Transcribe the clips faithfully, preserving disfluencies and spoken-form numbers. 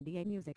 دی ای Music.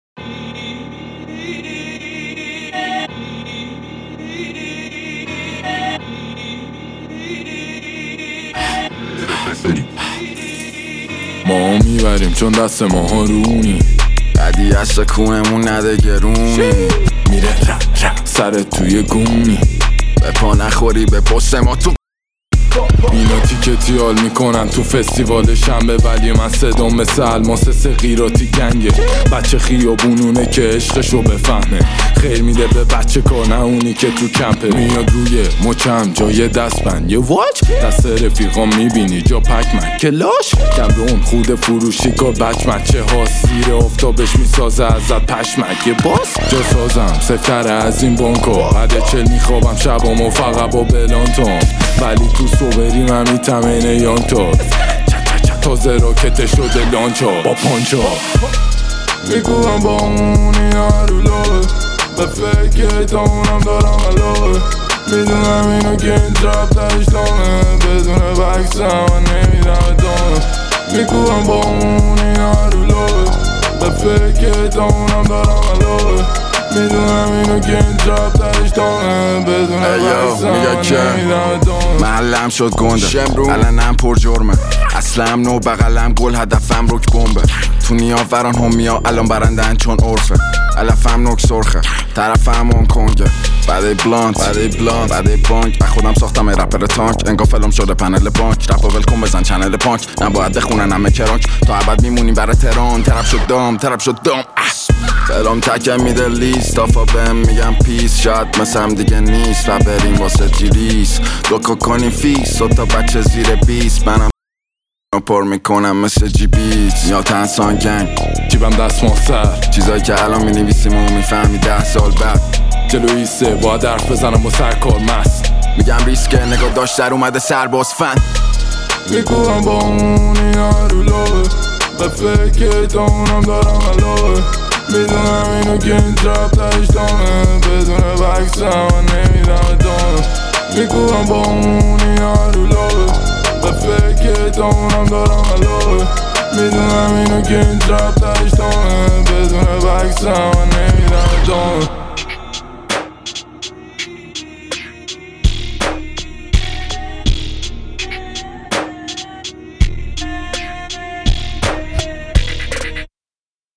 ما میبریم چون دست ما ها رونی بعدی عشق کوهمون نده گرونی میره را را سرت توی گونی به پا نخوری به پشت ما تو اینا تیکتی حال میکنن تو فستیوال شنبه، ولی من صدام مثل الماس سقیراتی گنگه. بچه خیابونونه که عشقشو بفهمه، خیر میده به بچه کار نه اونی که تو کمپه. میاد روی مچم جای دستبند یه واچ، دست رفیقا میبینی جا پکمن کلاش کمرون خود فروشی که بچ مچه ها سیر آفتابش میسازه ازت پشمک. یه باس جا سازم سفتره از این بانکا، بعد چل میخوابم شبامو فقط با بلانتون، ولی تو صبری من میتم اینه یانتا تازه راکت شده لانچا با پانچا. میگوهم با اونی نرولوه به فکر تا اونم دارم علاوه، میدونم اینو که این تراب ترش دامه، بدون بکسم من نمیدم ادامه. میگوهم با اونی نرولوه به فکر تا اونم دارم علاوه، میدونم اینو که این تراب ترش دامه، بدون بکسم من نمیدم ادامه. محلم شد گنده علنم پر جرمه، اصلم نو بغلم گل هدفم روک بمبه، تو نیاوران همیا الان برندن چون عرفه، علفم نوک سرخه طرفم اون کنگه، بعدی بلانت بعدی بلانت بعدی بانک، من خودم ساختم رپر تانک، انگار فلم شده پنل بانک، رپا ولکن بزن چنل پانک، نباید بخونن همه کرانک، تا ابد میمونیم برای تهران، ترپ شد دام ترپ شد دام فلم تکم میده لیست، آفا بهم میگم پیس، شاید مثل دیگه نیست و بریم واسه جیلیس، دوکا کنیم فیس، و تا بچه زیر بیست، منم پر میکنم مثل جی بیت یا تنسان گنگ، جیبم دست سر چیزایی که الان مینویسیم و میفهمی ده سال بعد، جلوی سه باید حرف بزنم با سرکار مست، میگم ریسکه نگاه داشت در اومده سرباز فن. میگوهم با اونی نرولوه به فکر تا اونم دارم علاوه، میدونم اینو که این تراب ترش دامه، بدون بکسم من نمیدم ادامه. میگوهم با اونی نرولوه به فکر تا اونم دارم علاوه، میدونم اینو که این تراب ترش دامه، بدون بکسم من نمیدم ادامه.